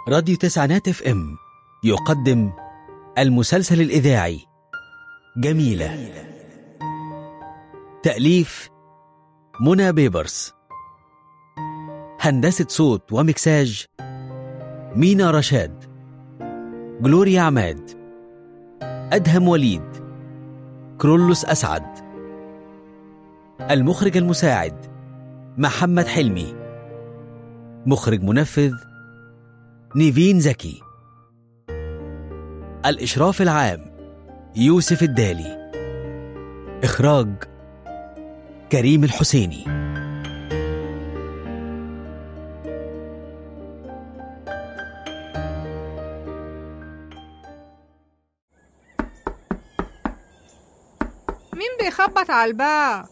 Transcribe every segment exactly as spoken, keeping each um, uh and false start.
راديو تسعينات اف ام يقدم المسلسل الإذاعي جميلة. تأليف منى بيبرس، هندسة صوت ومكساج مينا رشاد، جلوريا عماد، أدهم وليد، كرولوس أسعد. المخرج المساعد محمد حلمي. مخرج منفذ نيفين زكي. الإشراف العام يوسف الدالي. إخراج كريم الحسيني. مين بيخبط على الباب؟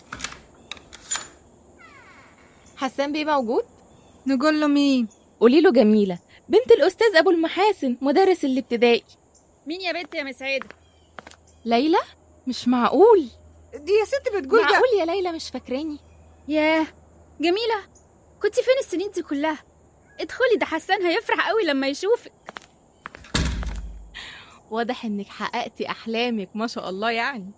حسان بيه موجود؟ نقول له مين؟ قولي له جميلة بنت الأستاذ أبو المحاسن مدرس الابتدائي. مين يا بنت يا مسعدة؟ ليلى؟ مش معقول دي يا ست بتقول معقول يا ليلى مش فاكراني؟ ياه جميلة، كنت فين السنين دي كلها؟ ادخلي، ده حسان هيفرح قوي لما يشوفك. واضح انك حققتي أحلامك ما شاء الله. يعني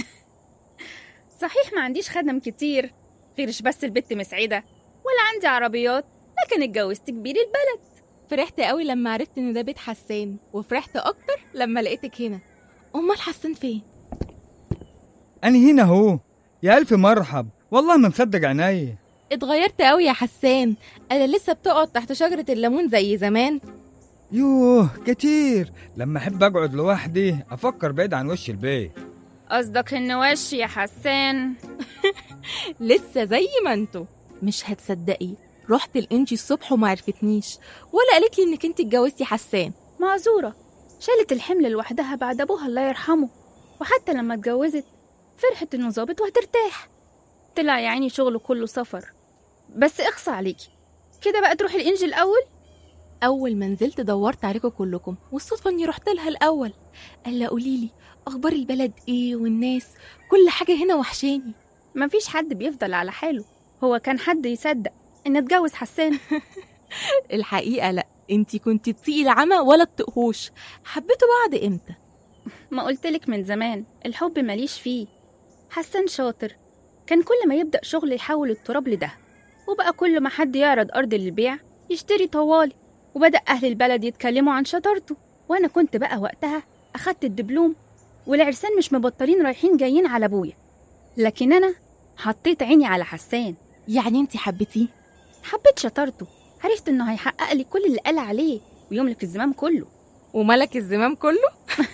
صحيح ما عنديش خدم كتير غيرش بس البت مسعدة، ولا عندي عربيات، لكن اتجوزت كبير البلد. فرحت قوي لما عرفت ان ده بيت حسان، وفرحت اكتر لما لقيتك هنا. امال حسان فين؟ أنا هنا اهو. يا ألف مرحب، والله ما مصدق عينيا. اتغيرت قوي يا حسان، انا لسه بتقعد تحت شجرة الليمون زي زمان؟ يوه كتير، لما أحب أقعد لوحدي أفكر بعيد عن وش البيت. قصدك ان وشي يا حسان؟ لسه زي ما انتو. مش هتصدقي، رحت الانجي الصبح وما عرفتنيش، ولا قالت لي انك انت اتجوزتي حسان. معذورة، شالت الحمل لوحدها بعد ابوها الله يرحمه، وحتى لما اتجوزت فرحت انه ظابط وهترتاح. طلع يا عيني شغله كله سفر. بس اخصى عليكي كده بقى تروحي الانجي الاول. اول ما نزلت دورت عليكم كلكم، والصدفه اني رحت لها الاول. قال قولي لي اخبار البلد ايه والناس، كل حاجه هنا وحشاني. مفيش حد بيفضل على حاله، هو كان حد يصدق ان اتجوز حسان؟ الحقيقه لا، انتي كنتي تطيقي العمى ولا تطقهوش. حبيتوا بعض امتى؟ ما قلتلك من زمان الحب ماليش فيه. حسان شاطر، كان كل ما يبدأ شغل يحول التراب لده، وبقى كل ما حد يعرض أرض للبيع يشتري طوالي، وبدأ أهل البلد يتكلموا عن شطارته. وأنا كنت بقى وقتها أخدت الدبلوم، والعرسان مش مبطلين رايحين جايين على أبويا، لكن أنا حطيت عيني على حسان. يعني انتي حبيتيه؟ حبيت شطارته، عرفت إنه هيحقق لي كل اللي قال عليه ويملك الزمام كله. وملك الزمام كله؟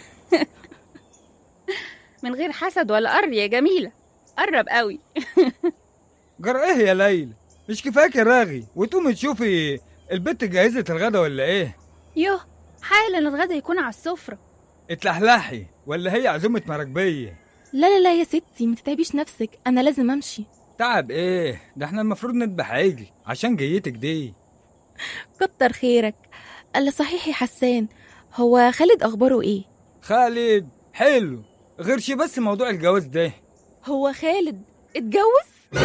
من غير حسد ولا قر يا جميلة، قرب قوي. جرى إيه يا ليلى؟ مش كفاك راغي وتقومي تشوفي البت جهزت الغدا ولا إيه؟ يوه حالا الغدا يكون على السفرة. اتلحلحي ولا هي عزومة مراكبية؟ لا لا لا يا ستي، متتعبيش نفسك، أنا لازم أمشي. تعب إيه؟ ده احنا المفروض نذبح عجل عشان جيتك دي. كتر خيرك. قال صحيح يا حسان، هو خالد أخباره إيه؟ خالد حلو، غير شي بس موضوع الجواز ده. هو خالد اتجوز؟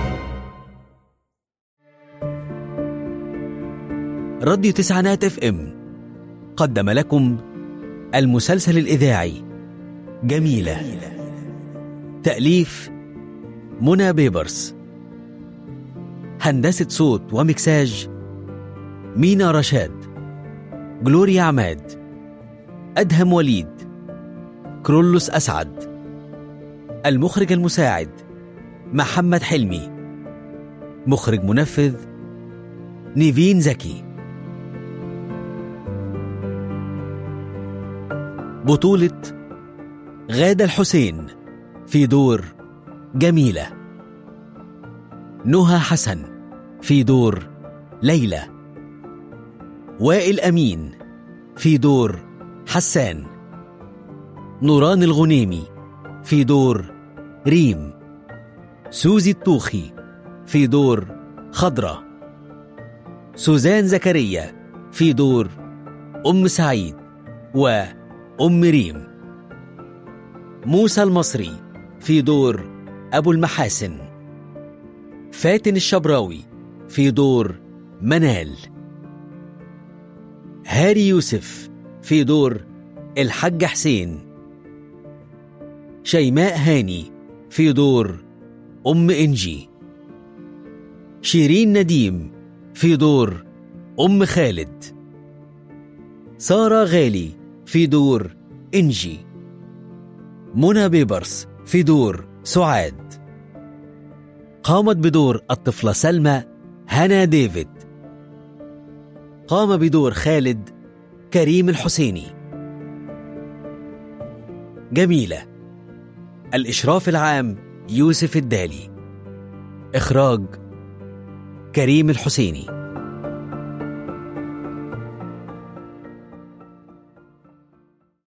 راديو تسعينات اف ام قدم لكم المسلسل الإذاعي جميلة. تأليف منى بيبرس، هندسة صوت ومكساج مينا رشاد، جلوريا عماد، أدهم وليد، كرولوس أسعد. المخرج المساعد محمد حلمي. مخرج منفذ نيفين زكي. بطولة غادة الحسين في دور جميلة، نهى حسن في دور ليلى، وائل أمين في دور حسان، نوران الغنيمي في دور ريم، سوزي الطوخي في دور خضرة، سوزان زكريا في دور أم سعيد وأم ريم، موسى المصري في دور أبو المحاسن، فاتن الشبراوي في دور منال. هاري يوسف في دور الحاج حسين. شيماء هاني في دور أم إنجي. شيرين نديم في دور أم خالد. سارة غالي في دور إنجي. منى بيبرس في دور سعاد. قامت بدور الطفلة سلمى هنا ديفيد. قام بدور خالد كريم الحسيني. جميلة. الإشراف العام يوسف الدالي. إخراج كريم الحسيني.